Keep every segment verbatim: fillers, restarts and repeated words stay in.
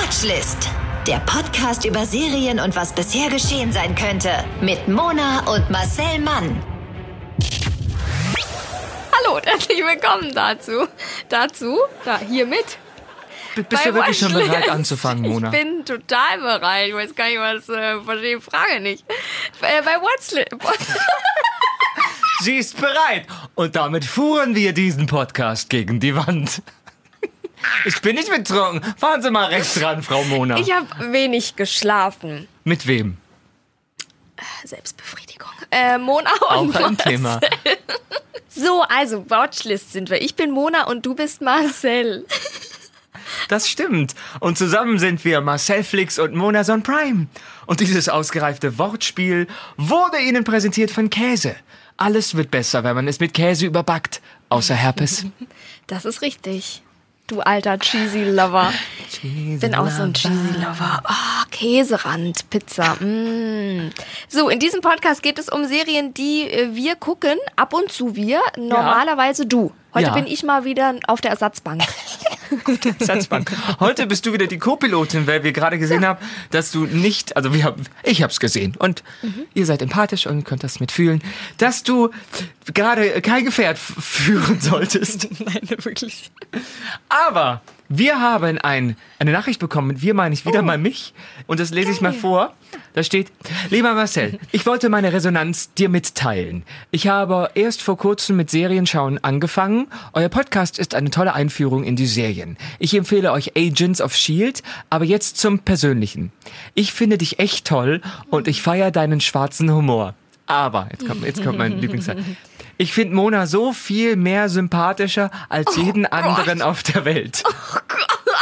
Watchlist. Der Podcast über Serien und was bisher geschehen sein könnte. Mit Mona und Marcel Mann. Hallo und herzlich willkommen dazu. Dazu, da, hiermit. Bist du wirklich schon bereit anzufangen, Mona? Ich bin total bereit. Ich weiß gar nicht, was, äh, verstehe die Frage nicht. Äh, bei Watchlist. Sie ist bereit. Und damit fuhren wir diesen Podcast gegen die Wand. Ich bin nicht betrunken. Fahren Sie mal rechts ran, Frau Mona. Ich habe wenig geschlafen. Mit wem? Selbstbefriedigung. Äh, Mona und Auch ein Marcel. Thema. So, also Watchlist sind wir. Ich bin Mona und du bist Marcel. Das stimmt. Und zusammen sind wir Marcel Flix und Mona Son Prime. Und dieses ausgereifte Wortspiel wurde Ihnen präsentiert von Käse. Alles wird besser, wenn man es mit Käse überbackt. Außer Herpes. Das ist richtig. Du alter Cheesy-Lover. Ich bin auch so ein Cheesy-Lover. Oh, Käserand, Pizza. Mm. So, in diesem Podcast geht es um Serien, die äh, wir gucken. Ab und zu wir. Normalerweise du. Heute Ja. bin ich mal wieder auf der Ersatzbank. Ersatzbank. Heute bist du wieder die Co-Pilotin, weil wir gerade gesehen haben, dass du nicht, also wir haben, ich hab's gesehen und mhm. ihr seid empathisch und könnt das mitfühlen, dass du gerade kein Gefährt f- führen solltest. Nein, wirklich. Aber wir haben ein, eine Nachricht bekommen, mit wir meine ich wieder Oh. mal mich und das lese ich mal vor. Da steht: Lieber Marcel, ich wollte meine Resonanz dir mitteilen. Ich habe erst vor kurzem mit Serienschauen angefangen. Euer Podcast ist eine tolle Einführung in die Serien. Ich empfehle euch Agents of S H I E L D, aber jetzt zum Persönlichen. Ich finde dich echt toll und ich feiere deinen schwarzen Humor. Aber, jetzt kommt, jetzt kommt mein Lieblingsteil. Ich finde Mona so viel mehr sympathischer als jeden Oh anderen auf der Welt. Oh Gott.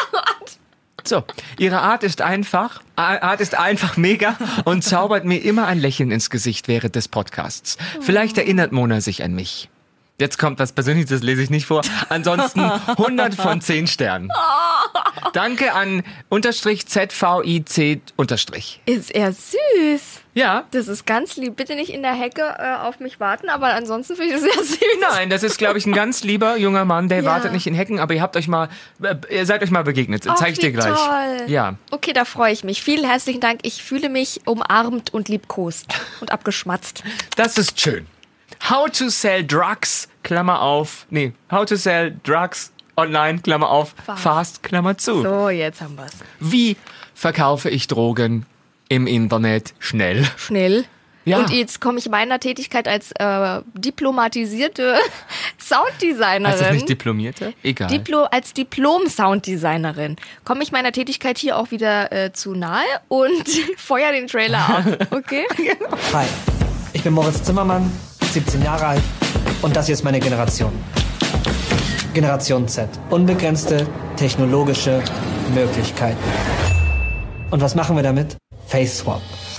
So, ihre Art ist einfach, Art ist einfach mega und zaubert mir immer ein Lächeln ins Gesicht während des Podcasts. Vielleicht erinnert Mona sich an mich. Jetzt kommt was Persönliches, das lese ich nicht vor. Ansonsten hundert von zehn Sternen. Danke an unterstrich Z V I C unterstrich. Ist er süß. Ja. Das ist ganz lieb. Bitte nicht in der Hecke äh, auf mich warten, aber ansonsten finde ich das sehr süß. Nein, das ist, glaube ich, ein ganz lieber junger Mann, der Ja. wartet nicht in Hecken, aber ihr habt euch mal, äh, ihr seid euch mal begegnet. Ach, Zeig ich dir wie gleich. Toll. Ja. Okay, da freue ich mich. Vielen herzlichen Dank. Ich fühle mich umarmt und liebkost und abgeschmatzt. Das ist schön. How to sell drugs, Klammer auf, nee, how to sell drugs online, Klammer auf, fast, fast Klammer zu. So, jetzt haben wir's. Wie verkaufe ich Drogen im Internet schnell? Schnell. Ja. Und jetzt komme ich meiner Tätigkeit als äh, diplomatisierte Sounddesignerin. Heißt das nicht Diplomierte? Egal. Diplo, als Diplom-Sounddesignerin komme ich meiner Tätigkeit hier auch wieder äh, zu nahe und feuer den Trailer ab. Okay? Hi, ich bin Moritz Zimmermann, siebzehn Jahre alt und das hier ist meine Generation. Generation Z. Unbegrenzte technologische Möglichkeiten. Und was machen wir damit? Face Swap.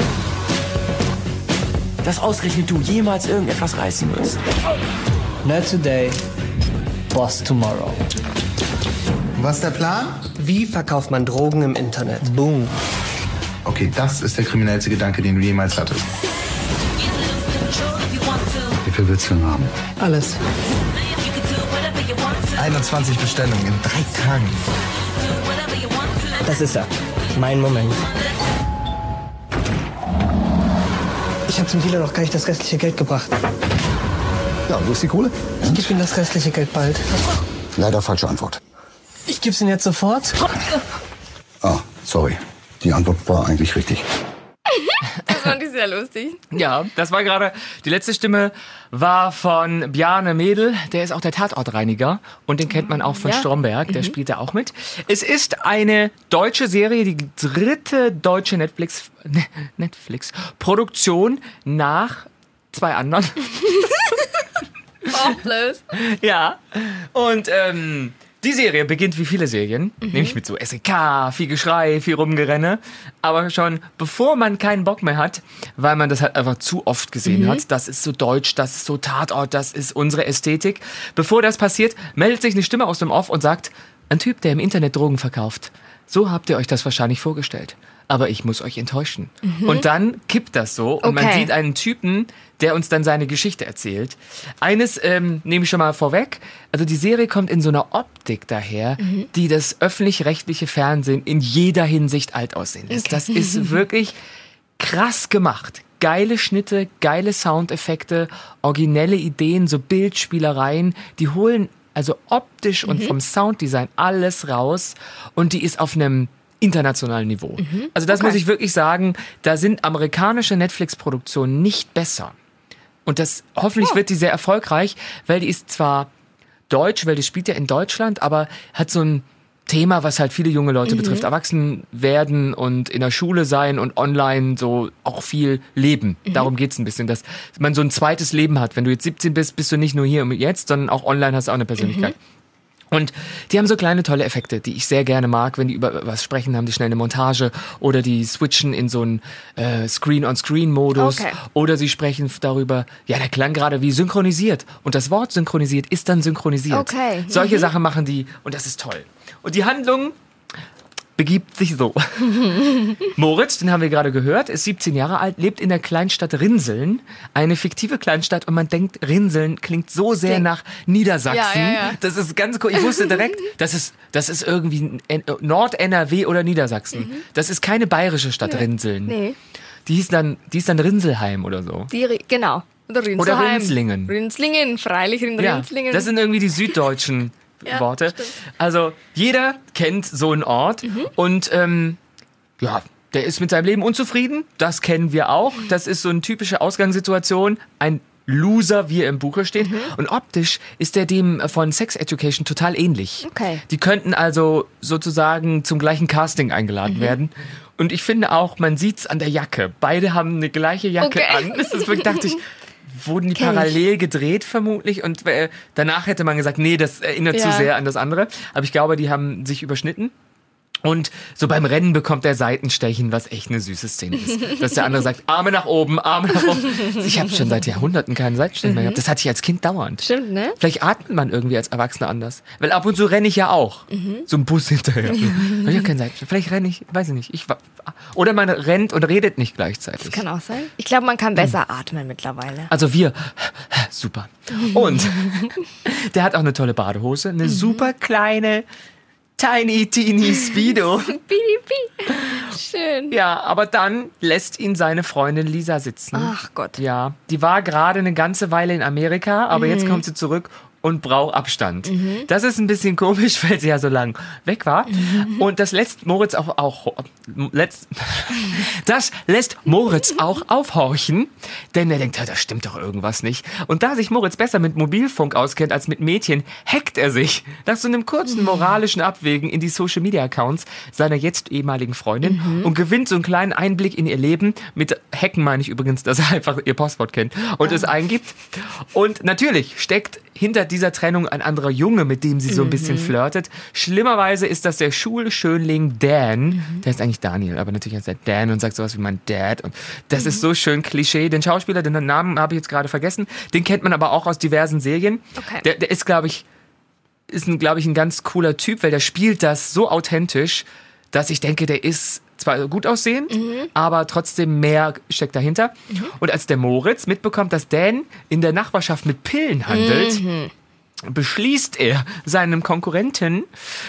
Dass ausgerechnet du jemals irgendetwas reißen wirst. Nerd today, Boss tomorrow. Was ist der Plan? Wie verkauft man Drogen im Internet? Boom. Okay, das ist der kriminellste Gedanke, den du jemals hattest. Wie viel willst du denn haben? Alles. einundzwanzig Bestellungen in drei Tagen. Das ist er. Mein Moment. Ich habe zum Dealer noch gar nicht das restliche Geld gebracht. Ja, wo ist die Kohle? Ich gebe ihm das restliche Geld bald. Leider falsche Antwort. Ich gebe es ihm jetzt sofort. Ah, sorry. Die Antwort war eigentlich richtig. Das fand ich sehr lustig. Ja, das war gerade, die letzte Stimme war von Bjarne Mädel, der ist auch der Tatortreiniger und den kennt man auch von Ja. Stromberg, der spielt da auch mit. Es ist eine deutsche Serie, die dritte deutsche Netflix, ne, Netflix-Produktion nach zwei anderen. Auch bloß. Ja, und ähm, die Serie beginnt wie viele Serien, mhm. nämlich mit so S E K, viel Geschrei, viel Rumgerenne, aber schon bevor man keinen Bock mehr hat, weil man das halt einfach zu oft gesehen mhm. hat, das ist so deutsch, das ist so Tatort, das ist unsere Ästhetik. Bevor das passiert, meldet sich eine Stimme aus dem Off und sagt, ein Typ, der im Internet Drogen verkauft. So habt ihr euch das wahrscheinlich vorgestellt. aber ich muss euch enttäuschen. Mhm. Und dann kippt das so und okay. man sieht einen Typen, der uns dann seine Geschichte erzählt. Eines ähm, nehme ich schon mal vorweg, also die Serie kommt in so einer Optik daher, mhm. die das öffentlich-rechtliche Fernsehen in jeder Hinsicht alt aussehen lässt. Okay. Das ist wirklich krass gemacht. Geile Schnitte, geile Soundeffekte, originelle Ideen, so Bildspielereien, die holen also optisch und mhm. vom Sounddesign alles raus und die ist auf einem internationalen Niveau. Mhm. Also das okay. muss ich wirklich sagen, da sind amerikanische Netflix-Produktionen nicht besser. Und das hoffentlich oh. wird die sehr erfolgreich, weil die ist zwar deutsch, weil die spielt ja in Deutschland, aber hat so ein Thema, was halt viele junge Leute mhm. betrifft. Erwachsen werden und in der Schule sein und online so auch viel leben. Mhm. Darum geht's ein bisschen, dass man so ein zweites Leben hat. Wenn du jetzt siebzehn bist, bist du nicht nur hier und jetzt, sondern auch online hast du auch eine Persönlichkeit. Mhm. Und die haben so kleine tolle Effekte, die ich sehr gerne mag, wenn die über was sprechen, haben die schnell eine Montage oder die switchen in so einen äh, Screen-on-Screen-Modus okay. oder sie sprechen darüber, ja, der klang gerade wie synchronisiert und das Wort synchronisiert ist dann synchronisiert. Okay. Solche mhm. Sachen machen die und das ist toll. Und die Handlung begibt sich so. Moritz, den haben wir gerade gehört, ist siebzehn Jahre alt, lebt in der Kleinstadt Rinseln, eine fiktive Kleinstadt und man denkt, Rinseln klingt so sehr Denk. nach Niedersachsen. Ja, ja, ja. Das ist ganz cool. Ich wusste direkt, das ist, das ist irgendwie Nord-N R W oder Niedersachsen. Mhm. Das ist keine bayerische Stadt, nee. Rinseln. Nee. Die hieß dann, die ist dann Rinselheim oder so. Die, genau. Oder, oder Rinslingen. Rinslingen, freilich in Rinslingen. Ja, das sind irgendwie die süddeutschen Ja, Worte. Stimmt. Also jeder kennt so einen Ort mhm. und ähm, ja, der ist mit seinem Leben unzufrieden. Das kennen wir auch. Das ist so eine typische Ausgangssituation. Ein Loser, wie er im Buche steht. Mhm. Und optisch ist der dem von Sex Education total ähnlich. Okay. Die könnten also sozusagen zum gleichen Casting eingeladen mhm. werden. Und ich finde auch, man sieht's an der Jacke. Beide haben eine gleiche Jacke okay. an. Das ist wirklich, dachte ich, wurden die Kenn parallel ich. gedreht vermutlich und äh, danach hätte man gesagt, nee, das erinnert ja. zu sehr an das andere. Aber ich glaube, die haben sich überschnitten. Und so beim Rennen bekommt er Seitenstechen, was echt eine süße Szene ist. Dass der andere sagt, Arme nach oben, Arme nach oben. Ich habe schon seit Jahrhunderten keinen Seitenstechen mehr gehabt. Das hatte ich als Kind dauernd. Stimmt, ne? Vielleicht atmet man irgendwie als Erwachsener anders. Weil ab und zu renne ich ja auch. Mhm. So ein Bus hinterher. Ich habe keinen Seitenstechen. Vielleicht renne ich, weiß ich nicht. Ich, oder man rennt und redet nicht gleichzeitig. Das kann auch sein. Ich glaube, man kann besser mhm. atmen mittlerweile. Also wir, super. Und der hat auch eine tolle Badehose. Eine mhm. super kleine Tiny Teeny Speedo. Schön. Ja, aber dann lässt ihn seine Freundin Lisa sitzen. Ach Gott. Ja, die war gerade eine ganze Weile in Amerika, aber mhm. jetzt kommt sie zurück und braucht Abstand. Mhm. Das ist ein bisschen komisch, weil sie ja so lang weg war. Mhm. Und das lässt Moritz auch, auch letzt, das lässt Moritz auch aufhorchen, denn er denkt, da stimmt doch irgendwas nicht. Und da sich Moritz besser mit Mobilfunk auskennt als mit Mädchen, hackt er sich nach so einem kurzen moralischen Abwägen in die Social-Media-Accounts seiner jetzt ehemaligen Freundin mhm. und gewinnt so einen kleinen Einblick in ihr Leben. Mit Hacken meine ich übrigens, dass er einfach ihr Passwort kennt und es eingibt. Und natürlich steckt hinter dieser Trennung ein anderer Junge, mit dem sie so ein bisschen mhm. flirtet. Schlimmerweise ist das der Schulschönling Dan. Mhm. Der ist eigentlich Daniel, aber natürlich heißt er Dan und sagt sowas wie mein Dad. Und das mhm. ist so schön Klischee. Den Schauspieler, den Namen habe ich jetzt gerade vergessen. Den kennt man aber auch aus diversen Serien. Okay. Der, der ist, glaube ich, ist ein, glaube ich, ein ganz cooler Typ, weil der spielt das so authentisch, dass ich denke, der ist zwar gut aussehend, mhm. aber trotzdem mehr steckt dahinter. Mhm. Und als der Moritz mitbekommt, dass Dan in der Nachbarschaft mit Pillen handelt, mhm. beschließt er, seinem Konkurrenten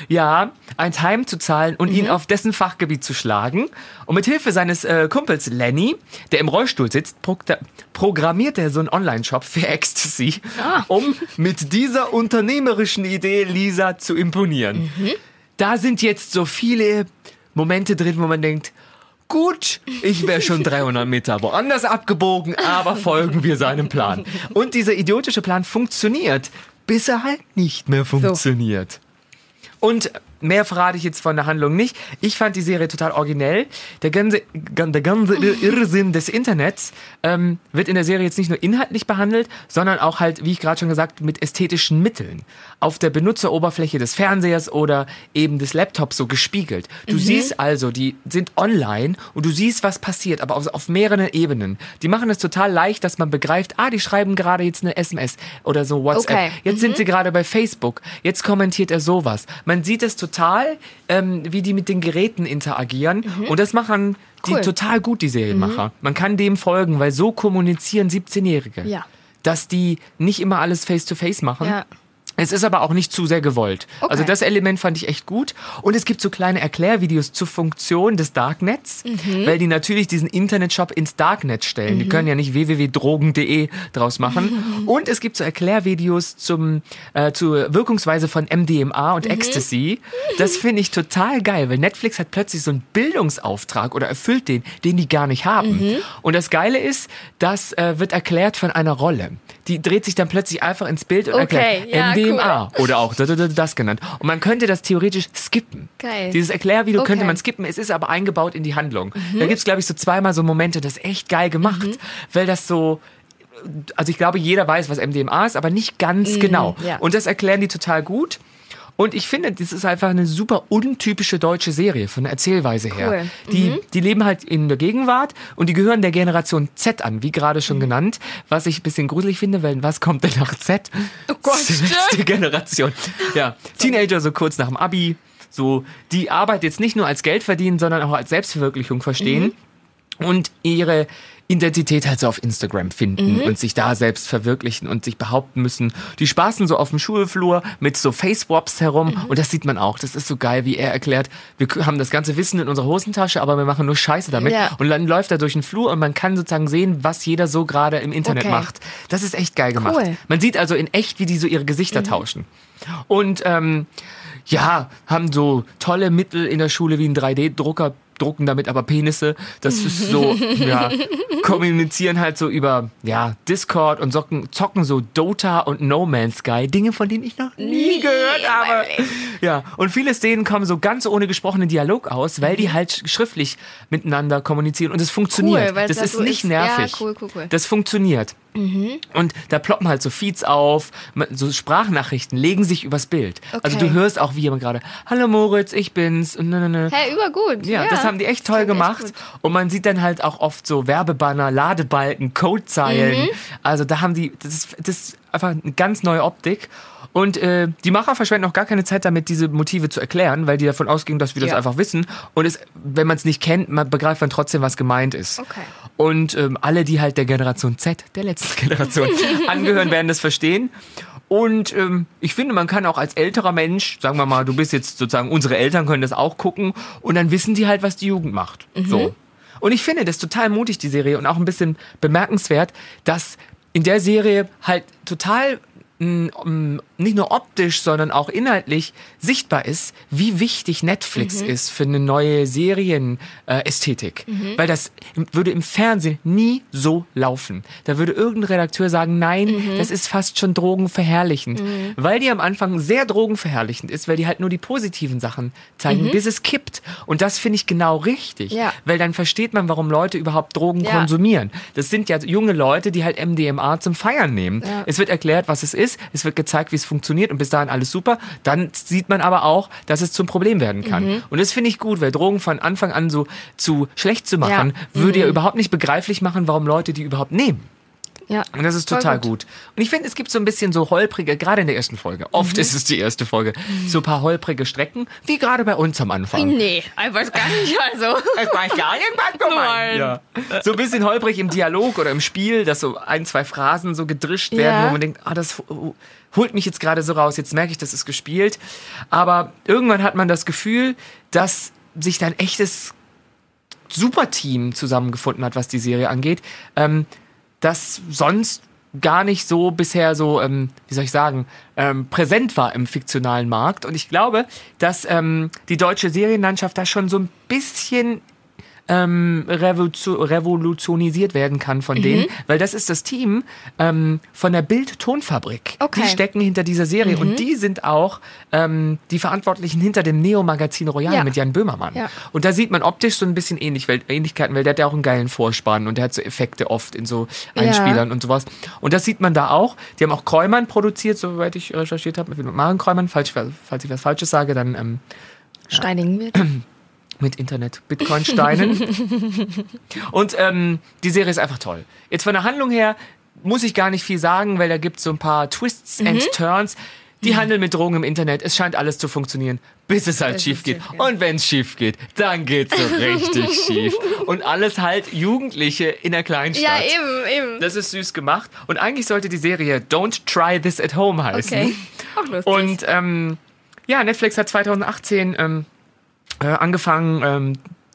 ja eins heimzuzahlen und mhm. ihn auf dessen Fachgebiet zu schlagen. Und mit Hilfe seines äh, Kumpels Lenny, der im Rollstuhl sitzt, pro- programmiert er so einen Online-Shop für Ecstasy, ah. um mit dieser unternehmerischen Idee Lisa zu imponieren. Mhm. Da sind jetzt so viele Momente drin, wo man denkt, gut, ich wäre schon dreihundert Meter woanders abgebogen, aber folgen wir seinem Plan. Und dieser idiotische Plan funktioniert, bis er halt nicht mehr funktioniert. So. Und mehr verrate ich jetzt von der Handlung nicht. Ich fand die Serie total originell. Der ganze, der ganze Irrsinn des Internets ähm, wird in der Serie jetzt nicht nur inhaltlich behandelt, sondern auch halt, wie ich gerade schon gesagt, mit ästhetischen Mitteln. Auf der Benutzeroberfläche des Fernsehers oder eben des Laptops so gespiegelt. Du mhm. siehst also, die sind online und du siehst, was passiert, aber auf, auf mehreren Ebenen. Die machen es total leicht, dass man begreift, ah, die schreiben gerade jetzt eine S M S oder so WhatsApp. Okay. Jetzt mhm. sind sie gerade bei Facebook. Jetzt kommentiert er sowas. Man sieht es total total, ähm, wie die mit den Geräten interagieren. Mhm. Und das machen die cool. total gut, die Serienmacher. Mhm. Man kann dem folgen, weil so kommunizieren siebzehnjährige. Ja. Dass die nicht immer alles face-to-face machen. Ja. Es ist aber auch nicht zu sehr gewollt. Okay. Also das Element fand ich echt gut. Und es gibt so kleine Erklärvideos zur Funktion des Darknets, mhm. weil die natürlich diesen Internetshop ins Darknet stellen. Mhm. Die können ja nicht w w w punkt drogen punkt d e draus machen. Mhm. Und es gibt so Erklärvideos zum, äh, zur Wirkungsweise von M D M A und mhm. Ecstasy. Das finde ich total geil, weil Netflix hat plötzlich so einen Bildungsauftrag oder erfüllt den, den die gar nicht haben. Mhm. Und das Geile ist, das äh, wird erklärt von einer Rolle. Die dreht sich dann plötzlich einfach ins Bild und okay, erklärt ja, M D M A cool. oder auch das genannt. Und man könnte das theoretisch skippen. Geil. Dieses Erklärvideo Okay. könnte man skippen, es ist aber eingebaut in die Handlung. Mhm. Da gibt es, glaube ich, so zweimal so Momente, das ist echt geil gemacht, Mhm. weil das so... Also ich glaube, jeder weiß, was M D M A ist, aber nicht ganz Mhm, genau. ja. Und das erklären die total gut. Und ich finde, das ist einfach eine super untypische deutsche Serie von der Erzählweise her. Cool. Die, Mhm. die leben halt in der Gegenwart und die gehören der Generation Z an, wie gerade schon mhm. genannt. Was ich ein bisschen gruselig finde, weil was kommt denn nach Z? Oh Gott, die letzte Generation. Ja, Teenager so kurz nach dem Abi. So, die Arbeit jetzt nicht nur als Geld verdienen, sondern auch als Selbstverwirklichung verstehen. Mhm. Und ihre Identität halt so auf Instagram finden mhm. und sich da selbst verwirklichen und sich behaupten müssen. Die spaßen so auf dem Schulflur mit so Face-Swaps herum mhm. und das sieht man auch. Das ist so geil, wie er erklärt, wir haben das ganze Wissen in unserer Hosentasche, aber wir machen nur Scheiße damit. Ja. Und dann läuft er durch den Flur und man kann sozusagen sehen, was jeder so gerade im Internet Okay. macht. Das ist echt geil gemacht. Cool. Man sieht also in echt, wie die so ihre Gesichter mhm. tauschen. Und ähm, ja, haben so tolle Mittel in der Schule wie ein drei D Drucker, drucken damit aber Penisse. Das ist so, ja, kommunizieren halt so über, ja, Discord und zocken, zocken so Dota und No Man's Sky. Dinge, von denen ich noch nie gehört habe. Ja, und viele Szenen kommen so ganz ohne gesprochenen Dialog aus, weil die halt schriftlich miteinander kommunizieren und es funktioniert. Cool, weil das das ist so nicht ist. nervig. Ja, cool, cool, cool. Das funktioniert. Mhm. Und da ploppen halt so Feeds auf, so Sprachnachrichten legen sich übers Bild. Okay. Also du hörst auch, wie jemand gerade, hallo Moritz, ich bin's. Und ne, ne, ne. Hey, übergut. Ja, Ja, das haben die echt toll klingt gemacht. echt gut. Und man sieht dann halt auch oft so Werbebanner, Ladebalken, Codezeilen. Mhm. Also da haben die, das ist, das ist einfach eine ganz neue Optik. Und äh, die Macher verschwenden auch gar keine Zeit damit, diese Motive zu erklären, weil die davon ausgehen, dass wir das Ja. einfach wissen. Und es, wenn man es nicht kennt, man begreift man trotzdem, was gemeint ist. Okay. Und ähm, alle, die halt der Generation Z, der letzten Generation, angehören, werden das verstehen. Und ähm, ich finde, man kann auch als älterer Mensch, sagen wir mal, du bist jetzt sozusagen, unsere Eltern können das auch gucken und dann wissen die halt, was die Jugend macht. Mhm. So. Und ich finde das total mutig, die Serie, und auch ein bisschen bemerkenswert, dass in der Serie halt total mh, nicht nur optisch, sondern auch inhaltlich sichtbar ist, wie wichtig Netflix Mhm. ist für eine neue Serienästhetik. Äh, mhm. Weil das im- würde im Fernsehen nie so laufen. Da würde irgendein Redakteur sagen, nein, Mhm. das ist fast schon drogenverherrlichend. Mhm. Weil die am Anfang sehr drogenverherrlichend ist, weil die halt nur die positiven Sachen zeigen, Mhm. bis es kippt. Und das finde ich genau richtig. Ja. Weil dann versteht man, warum Leute überhaupt Drogen Ja. konsumieren. Das sind ja junge Leute, die halt M D M A zum Feiern nehmen. Ja. Es wird erklärt, was es ist. Es wird gezeigt, wie es funktioniert, und bis dahin alles super. Dann sieht man aber auch, dass es zum Problem werden kann. Mhm. Und das finde ich gut, weil Drogen von Anfang an so zu schlecht zu machen, Ja. würde ja Mhm. überhaupt nicht begreiflich machen, warum Leute die überhaupt nehmen. Ja. Und das ist Voll total gut. gut. Und ich finde, es gibt so ein bisschen so holprige, gerade in der ersten Folge, oft Mhm. ist es die erste Folge, so ein paar holprige Strecken, wie gerade bei uns am Anfang. Nee, ich weiß gar nicht, also. Ich weiß gar nicht, was du meinst. Ja. So ein bisschen holprig im Dialog oder im Spiel, dass so ein, zwei Phrasen so gedrischt werden, Ja. wo man denkt, ah, das holt mich jetzt gerade so raus, jetzt merke ich, das ist gespielt. Aber irgendwann hat man das Gefühl, dass sich da ein echtes Superteam zusammengefunden hat, was die Serie angeht, ähm, das sonst gar nicht so bisher so, ähm, wie soll ich sagen, ähm, präsent war im fiktionalen Markt. Und ich glaube, dass ähm, die deutsche Serienlandschaft da schon so ein bisschen ähm, revolution revolutionisiert werden kann von Mhm. denen, weil das ist das Team ähm, von der Bild-Tonfabrik. Okay. Die stecken hinter dieser Serie, Mhm. und die sind auch ähm, die Verantwortlichen hinter dem Neo-Magazin Royal Ja. mit Jan Böhmermann. Ja. Und da sieht man optisch so ein bisschen ähnlich, weil, Ähnlichkeiten, weil der hat ja auch einen geilen Vorspann und der hat so Effekte oft in so Ja. Einspielern und sowas. Und das sieht man da auch. Die haben auch Kräumann produziert, soweit ich recherchiert habe, mit Maren Kräumann. Falls, falls ich was Falsches sage, dann ähm, Steinigen wird. mit Internet, Bitcoin-Steinen. Und ähm, die Serie ist einfach toll. Jetzt von der Handlung her muss ich gar nicht viel sagen, weil da gibt es so ein paar Twists and Mhm. Turns. Die handeln mit Drogen im Internet. Es scheint alles zu funktionieren, bis es halt Bis schief es geht. schief geht. Und wenn es schief geht, dann geht's so richtig schief. Und alles halt Jugendliche in der Kleinstadt. Ja, eben, eben. Das ist süß gemacht. Und eigentlich sollte die Serie Don't Try This at Home heißen. Okay, auch lustig. Und ähm, ja, Netflix hat zwanzig achtzehn ähm, äh, angefangen ähm,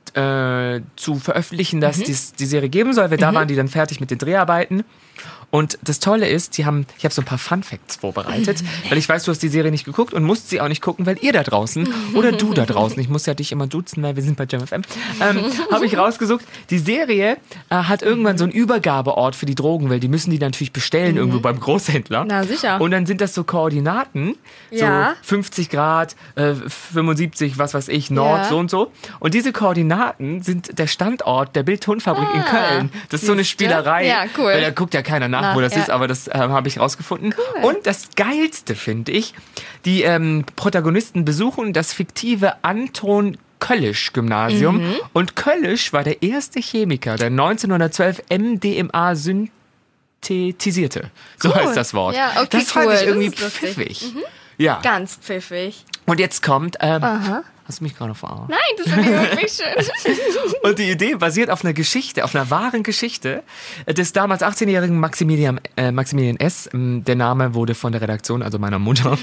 äh, zu veröffentlichen, dass Mhm. die, die Serie geben soll. Weil da waren die dann fertig mit den Dreharbeiten. Und das Tolle ist, die haben, ich habe so ein paar Fun Facts vorbereitet, weil ich weiß, du hast die Serie nicht geguckt und musst sie auch nicht gucken, weil ihr da draußen oder du da draußen, ich muss ja dich immer duzen, weil wir sind bei Jam F M, ähm, habe ich rausgesucht, die Serie äh, hat irgendwann so einen Übergabeort für die Drogen, weil die müssen die natürlich bestellen irgendwo beim Großhändler. Na, sicher. Und dann sind das so Koordinaten, Ja. so fünfzig Grad, äh, fünfundsiebzig, was weiß ich, Nord, Ja. so und so. Und diese Koordinaten sind der Standort der Bild-Tonfabrik in Ah, Köln. Das ist so eine siehste? Spielerei. Ja, cool. Weil da guckt ja keiner nach, Na, wo das ja. ist, aber das äh, habe ich rausgefunden. Und das Geilste finde ich, die ähm, Protagonisten besuchen das fiktive Anton Köllisch-Gymnasium. Mhm. Und Köllisch war der erste Chemiker, der neunzehnhundertzwölf M D M A synthetisierte. So Cool. heißt das Wort. Ja, okay, das fand cool. ich Das irgendwie ist lustig. pfiffig. Ja. Ganz pfiffig. Und jetzt kommt, ähm, hast du mich gerade verarscht? Nein, das finde ich wirklich schön. Und die Idee basiert auf einer Geschichte, auf einer wahren Geschichte des damals achtzehnjährigen Maximilian, äh, Maximilian S. Der Name wurde von der Redaktion, also meiner Mutter,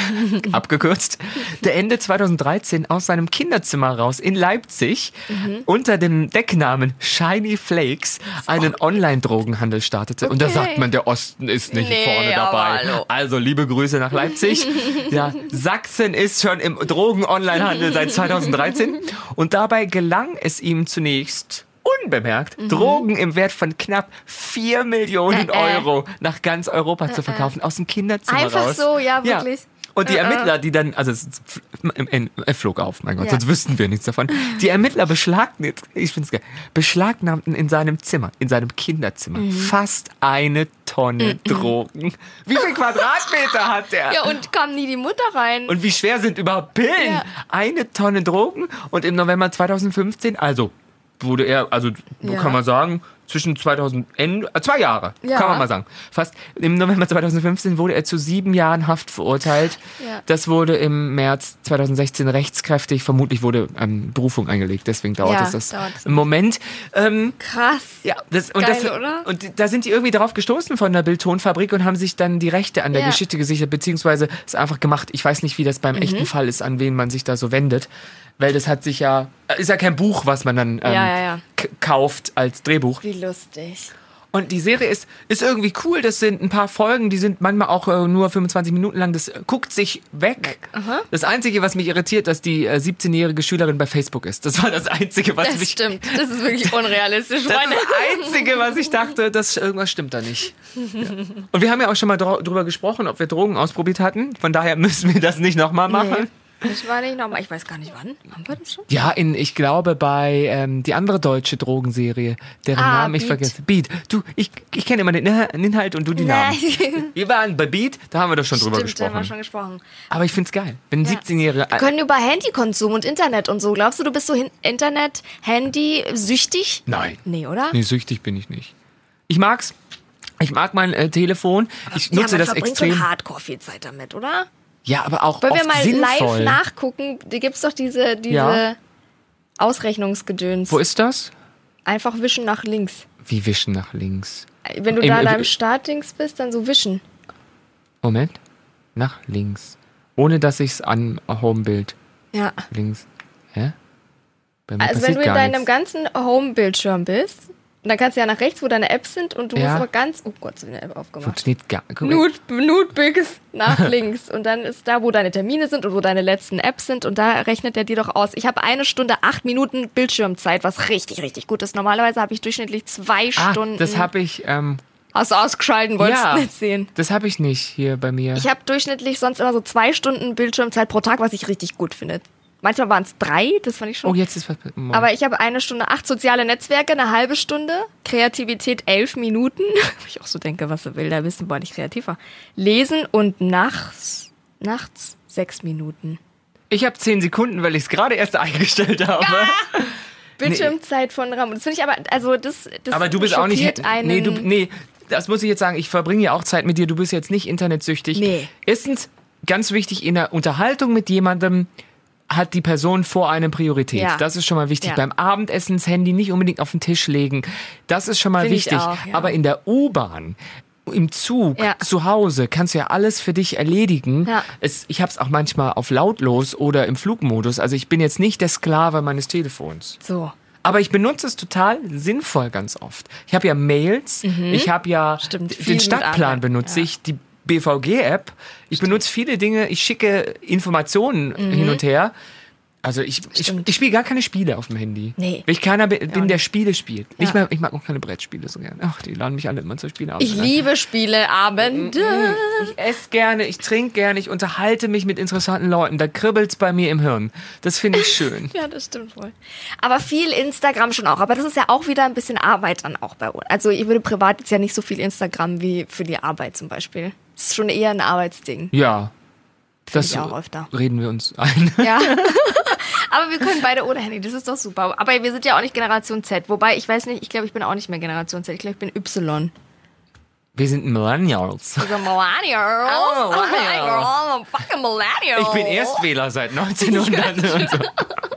abgekürzt. Der Ende zweitausenddreizehn aus seinem Kinderzimmer raus in Leipzig Mhm. unter dem Decknamen Shiny Flakes einen Online-Drogenhandel startete. Und da Okay. sagt man, der Osten ist nicht Nee, vorne aber dabei. hallo. Also liebe Grüße nach Leipzig. Ja, Sachsen ist schon im Drogen-Online-Handel seit zweitausenddreizehn. Und dabei gelang es ihm zunächst unbemerkt, Drogen im Wert von knapp vier Millionen Mhm. Äh, äh. Euro nach ganz Europa zu verkaufen, aus dem Kinderzimmer Einfach raus. so, ja, wirklich. Und die Äh, äh. Ermittler, die dann, also es, er flog auf, mein Gott, Ja. sonst wüssten wir nichts davon. Die Ermittler beschlagnahmten, ich find's geil, beschlagnahmten in seinem Zimmer, in seinem Kinderzimmer, Mhm. fast eine Tonne Drogen. Wie viel Quadratmeter hat der? Ja, und kam nie die Mutter rein. Und wie schwer sind überhaupt Pillen? Ja. Eine Tonne Drogen. Und im November zweitausendfünfzehn, also wurde er, also Ja. kann man sagen, zwischen zweitausend, Ende, äh, zwei Jahre, Ja. kann man mal sagen. Fast im November zweitausendfünfzehn wurde er zu sieben Jahren Haft verurteilt. Ja. Das wurde im März zweitausendsechzehn rechtskräftig. Vermutlich wurde ähm, Berufung eingelegt, deswegen dauert Ja, es das dauert es. im Moment. Ähm, Krass. ja, das, und, Geil, das, oder? und die- da sind die irgendwie drauf gestoßen von der Bild-Ton-Fabrik und haben sich dann die Rechte an der Ja. Geschichte gesichert, beziehungsweise es einfach gemacht. Ich weiß nicht, wie das Mhm. beim echten Fall ist, an wen man sich da so wendet. Weil das hat sich ja, ist ja kein Buch, was man dann ähm, Ja, ja, ja. k- kauft als Drehbuch. Wie lustig. Und die Serie ist, ist irgendwie cool. Das sind ein paar Folgen, die sind manchmal auch äh, nur fünfundzwanzig Minuten lang. Das äh, guckt sich weg. Das Einzige, was mich irritiert, dass die äh, siebzehnjährige Schülerin bei Facebook ist. Das war das Einzige, was Das mich... stimmt. Das ist wirklich unrealistisch, Das ist Freunde. das Einzige, was ich dachte, dass irgendwas stimmt da nicht. Ja. Und wir haben ja auch schon mal dr- drüber gesprochen, ob wir Drogen ausprobiert hatten. Von daher müssen wir das nicht nochmal machen. Ich war nicht nochmal. Ich weiß gar nicht wann. Haben wir das schon? Ja, in, ich glaube bei ähm, die andere deutsche Drogenserie, deren Ah, Namen ich Beat. vergesse. Beat. Du, ich, ich kenne immer den Inha- den Inhalt und du die Namen. Nein. Wir waren bei Beat, da haben wir doch schon drüber Stimmt, da haben wir gesprochen. schon gesprochen. Aber ich find's geil. Wenn ein Ja. siebzehnjähriger... Wir können über Handykonsum und Internet und so. Glaubst du, du bist so hin- Internet, Handy süchtig? Nein. Nee, oder? Nee, süchtig bin ich nicht. Ich mag's. Ich mag mein äh, Telefon. Ich Ja, nutze man das verbringt extrem. schon hardcore viel Zeit damit, oder? Ja, aber auch Wollen oft wir mal sinnvoll. live nachgucken? Da gibt's doch diese, diese Ja. Ausrechnungsgedöns. Wo ist das? Einfach wischen nach links. Wie wischen nach links. Wenn du Im- da im- in deinem Startdings bist, dann so wischen. Moment. Nach links. Ohne dass ich's an Homebild Ja. links. Hä? Bei mir Also wenn passiert du in gar deinem nichts. ganzen Home-Bildschirm bist, und dann kannst du ja nach rechts, wo deine Apps sind, und du Ja. musst aber ganz, oh Gott, so eine App aufgemacht. Funktioniert gar guck mal. Nude, Nudebix nach links. Und dann ist da, wo deine Termine sind und wo deine letzten Apps sind. Und da rechnet er dir doch aus. Ich habe eine Stunde, acht Minuten Bildschirmzeit, was richtig, richtig gut ist. Normalerweise habe ich durchschnittlich zwei Ah, Stunden. das habe ich. Ähm, Hast du ausgeschalten, wolltest ja, du nicht sehen. das habe ich nicht hier bei mir. Ich habe durchschnittlich sonst immer so zwei Stunden Bildschirmzeit pro Tag, was ich richtig gut finde. Manchmal waren es drei, das fand ich schon. Oh, jetzt ist was. Moment. Aber ich habe eine Stunde acht soziale Netzwerke, eine halbe Stunde, Kreativität elf Minuten. Wo ich auch so denke, was du will, da wissen wir nicht kreativ war. Lesen und nachts, nachts sechs Minuten. ich habe zehn Sekunden, weil ich es gerade erst eingestellt habe. Bildschirmzeit von RAM. Das finde ich aber, also das, das Aber du bist auch nicht. schockiert einen. Nee, du, nee, das muss ich jetzt sagen. Ich verbringe ja auch Zeit mit dir. Du bist jetzt nicht internetsüchtig. Nee. Erstens, ganz wichtig, in der Unterhaltung mit jemandem hat die Person vor einem Priorität. Ja. Das ist schon mal wichtig. Ja. Beim Abendessen das Handy nicht unbedingt auf den Tisch legen. Das ist schon mal Find ich wichtig. auch, ja. Aber in der U-Bahn, im Zug, Ja. zu Hause kannst du ja alles für dich erledigen. Ja. Es, ich habe es auch manchmal auf lautlos oder im Flugmodus. Also ich bin jetzt nicht der Sklave meines Telefons. So. Aber ich benutze es total sinnvoll ganz oft. Ich habe ja Mails, ich habe ja Stimmt, viel den mit Stadtplan Arbeit, benutze ja. ich, die B V G-App. Ich benutze viele Dinge, ich schicke Informationen hin und her. Also ich, ich, Stimmt. ich spiele gar keine Spiele auf dem Handy. Nee. Weil ich keiner bin, bin der Spiele spielt. Ja. Ich, mag, ich mag auch keine Brettspiele so gerne. Ach, die laden mich alle immer zu Spielen aus. Ich liebe Spieleabende. Ich esse gerne, ich trinke gerne, ich unterhalte mich mit interessanten Leuten. Da kribbelt's bei mir im Hirn. Das finde ich schön. Ja, das stimmt wohl. Aber viel Instagram schon auch. Aber das ist ja auch wieder ein bisschen Arbeit dann auch bei uns. Also ich würde privat jetzt ja nicht so viel Instagram wie für die Arbeit zum Beispiel. Das ist schon eher ein Arbeitsding. Ja. Das ich auch öfter. reden wir uns ein. Ja. Aber wir können beide ohne Handy, das ist doch super. Aber wir sind ja auch nicht Generation Z. Wobei, ich weiß nicht, ich glaube, ich bin auch nicht mehr Generation Z. Ich glaube, ich bin Y. Wir sind Millennials. Also Millennials. Oh, Millennial. Oh, I'm fucking Millennial. Ich bin Erstwähler seit neunzehnhundert. und so.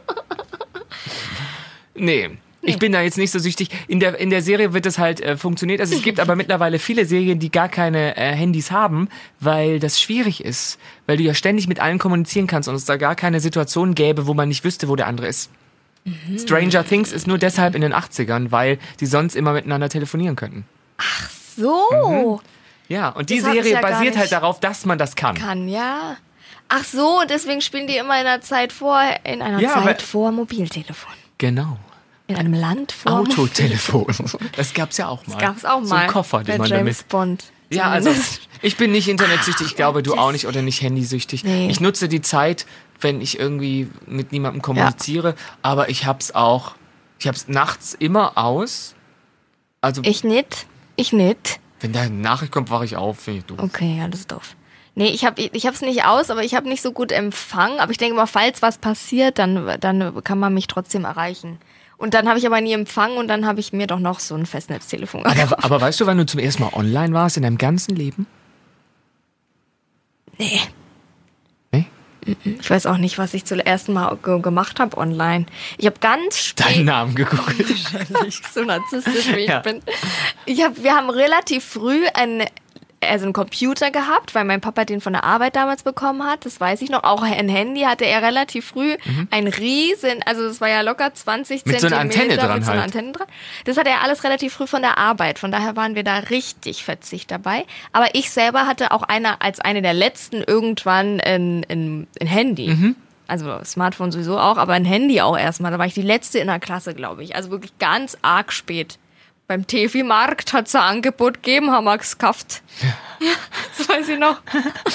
Nee. Ich bin da jetzt nicht so süchtig. In der, in der Serie wird es halt äh, funktioniert. Also es gibt aber mittlerweile viele Serien, die gar keine äh, Handys haben, weil das schwierig ist. Weil du ja ständig mit allen kommunizieren kannst und es da gar keine Situation gäbe, wo man nicht wüsste, wo der andere ist. Mhm. Stranger Things ist nur deshalb in den achtzigern, weil die sonst immer miteinander telefonieren könnten. So. Ja, und die Das hab ich Serie ja gar basiert nicht. halt darauf, dass man das kann. Kann, ja. Ach so, und deswegen spielen die immer in einer Zeit vor, in einer Ja, Zeit aber- vor Mobiltelefon. Genau. In einem Land vor Autotelefon. Das gab's ja auch mal. Das gab's auch mal. So ein Koffer, den bei man James damit... Bond. Ja, also Zumindest. ich bin nicht internetsüchtig, ich glaube du auch nicht oder nicht handysüchtig. Nee. Ich nutze die Zeit, wenn ich irgendwie mit niemandem kommuniziere, aber ich hab's auch, ich hab's nachts immer aus. Also Ich nicht. Ich nicht. wenn da eine Nachricht kommt, wache ich auf, finde ich doof. Okay, ja, das ist doof. Nee, ich habe ich hab's nicht aus, aber ich habe nicht so gut Empfang. Aber ich denke mal, falls was passiert, dann, dann kann man mich trotzdem erreichen. Und dann habe ich aber nie Empfang und dann habe ich mir doch noch so ein Festnetztelefon gekauft. Aber, aber weißt du, wann du zum ersten Mal online warst in deinem ganzen Leben? Nee. Nee? Ich weiß auch nicht, was ich zum ersten Mal ge gemacht habe online. Ich habe ganz spät... Deinen Namen gegoogelt. so narzisstisch wie ich Ja. bin. Ich hab, wir haben relativ früh ein, also einen Computer gehabt, weil mein Papa den von der Arbeit damals bekommen hat. Das weiß ich noch. Auch ein Handy hatte er relativ früh. Ein riesen, also das war ja locker zwanzig Mit so einer Zentimeter. Antenne dran mit so einer halt. Antenne dran. Das hatte er alles relativ früh von der Arbeit. Von daher waren wir da richtig fetzig dabei. Aber ich selber hatte auch eine, als eine der letzten irgendwann ein, ein, ein Handy. Mhm. Also Smartphone sowieso auch, aber ein Handy auch erstmal. Da war ich die letzte in der Klasse, glaube ich. Also wirklich ganz arg spät. Beim Tefi-Markt hat es ein Angebot gegeben, haben wir es gekauft. Ja, das weiß ich noch.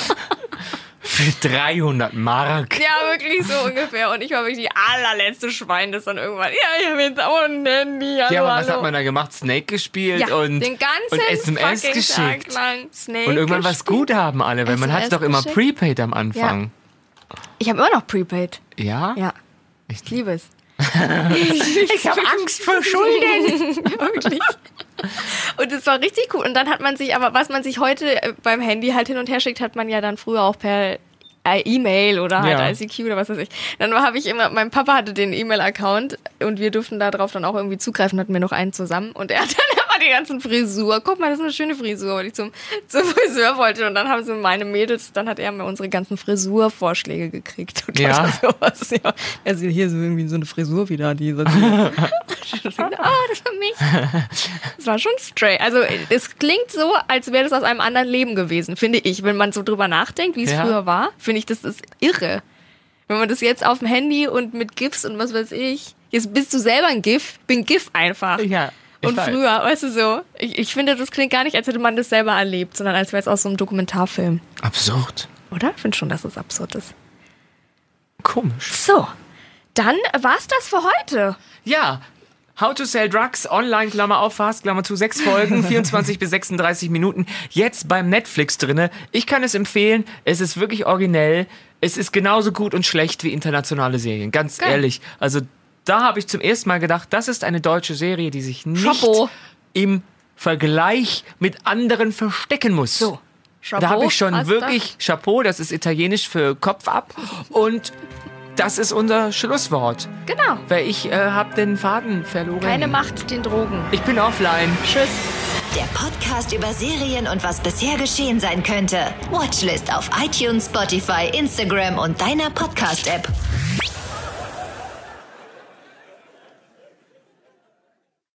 Für dreihundert Mark. Ja, wirklich so ungefähr. Und ich war wirklich die allerletzte Schwein, das dann irgendwann, ja, ich habe jetzt auch ein Handy. Hallo, Ja, aber was hallo. hat man da gemacht? Snake gespielt Ja, und, den ganzen und S M S fucking geschickt. Tag lang Snake Und irgendwann was gespielt. gut haben alle, weil man S M hat S doch immer geschickt. Prepaid am Anfang. Ich habe immer noch Prepaid. Ja? Ja, Ich ich liebe es. Ich habe Angst vor Schulden. Wirklich. Und es war richtig cool. Und dann hat man sich, aber was man sich heute äh, beim Handy halt hin und her schickt, hat man ja dann früher auch per äh, E-Mail oder halt Ja. I C Q oder was weiß ich. Dann habe ich immer, mein Papa hatte den E-Mail-Account und wir durften da drauf dann auch irgendwie zugreifen, hatten wir noch einen zusammen. Und er hat dann immer die ganzen Frisur. Guck mal, das ist eine schöne Frisur, weil ich zum, zum Friseur wollte. Und dann haben so meine Mädels, dann hat er mir unsere ganzen Frisurvorschläge gekriegt. Und Ja. sowas. Ja. Er sieht hier so irgendwie so eine Frisur wieder, die so. Ah, das war mich. Das war schon straight. Also es klingt so, als wäre das aus einem anderen Leben gewesen, finde ich. Wenn man so drüber nachdenkt, wie es Ja. früher war, finde ich, das ist irre. Wenn man das jetzt auf dem Handy und mit GIFs und was weiß ich, jetzt bist du selber ein GIF, bin GIF einfach. Ja, ich Und weiß. früher, weißt du so, ich, ich finde, das klingt gar nicht, als hätte man das selber erlebt, sondern als wäre es aus so einem Dokumentarfilm. Absurd. Oder? Ich finde schon, dass es absurd ist. Komisch. So, dann war's das für heute. Ja. How to Sell Drugs, online, Klammer auf, fast, Klammer zu, sechs Folgen, vierundzwanzig bis sechsunddreißig Minuten, jetzt beim Netflix drinne. Ich kann es empfehlen, es ist wirklich originell, es ist genauso gut und schlecht wie internationale Serien, ganz Geil. ehrlich. Also da habe ich zum ersten Mal gedacht, das ist eine deutsche Serie, die sich nicht Chapeau. im Vergleich mit anderen verstecken muss. So. Chapeau, da habe ich schon hast wirklich Chapeau, das ist italienisch für Kopf ab. Und das ist unser Schlusswort. Genau. Weil ich äh, habe den Faden verloren. Keine Macht den Drogen. Ich bin offline. Tschüss. Der Podcast über Serien und was bisher geschehen sein könnte. Watchlist auf iTunes, Spotify, Instagram und deiner Podcast-App.